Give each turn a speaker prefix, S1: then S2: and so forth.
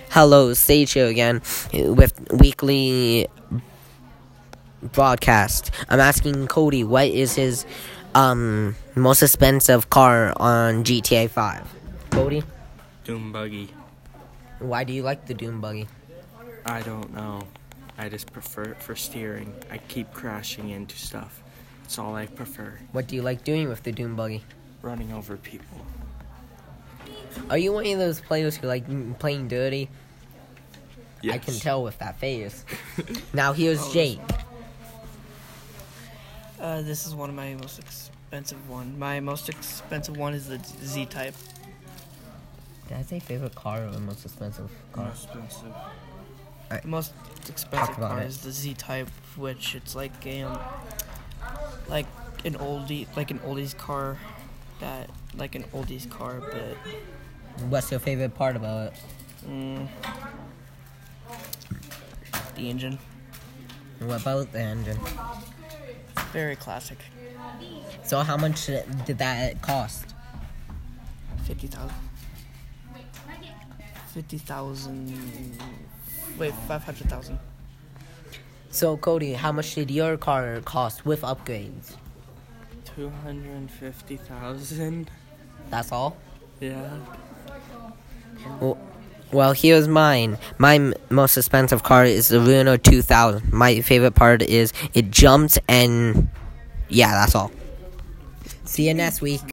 S1: Hello, Sage here again with weekly broadcast. I'm asking Cody what is his most expensive car on GTA 5. Cody,
S2: Doom buggy.
S1: why do you like the Doom buggy?
S2: I don't know. I just prefer it for steering. I keep crashing into stuff. That's all I prefer.
S1: What do you like doing with the Doom buggy?
S2: Running over people.
S1: Are you one of those players who like playing dirty?
S2: Yes.
S1: I can tell with that face. Now here's Jake.
S3: This is one of my most expensive one. My most expensive one is the Z-Type.
S1: Did I say favorite car or most expensive car?
S2: Expensive.
S3: The most expensive
S1: about
S3: car
S1: it.
S3: is the Z-Type, which it's like a like an oldies car, but
S1: What's your favorite part about it?
S3: the engine,
S1: What about the engine?
S3: very classic.
S1: So how much did that cost?
S3: 50,000. 50,000. Wait, 500,000.
S1: So Cody, how much did your car cost with upgrades?
S2: 250,000.
S1: That's all?
S2: Yeah.
S1: Well, here's mine. My most expensive car is the Renault 2000. My favorite part is it jumps and yeah, that's all. See you next week.